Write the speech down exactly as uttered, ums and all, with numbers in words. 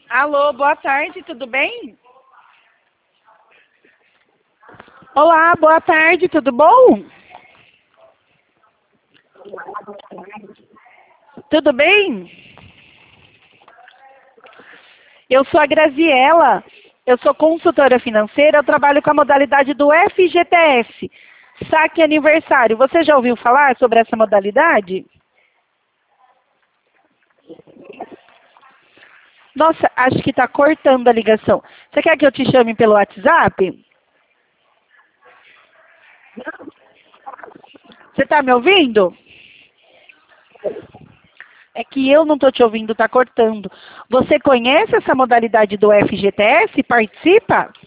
Alô, boa tarde, tudo bem? Olá, boa tarde, tudo bom? Tudo bem? Eu sou a Graziela, eu sou consultora financeira, eu trabalho com a modalidade do F G T S, Saque Aniversário. Você já ouviu falar sobre essa modalidade? Nossa, acho que está cortando a ligação. Você quer que eu te chame pelo WhatsApp? Você está me ouvindo? É que eu não estou te ouvindo, está cortando. Você conhece essa modalidade do F G T S? Participa?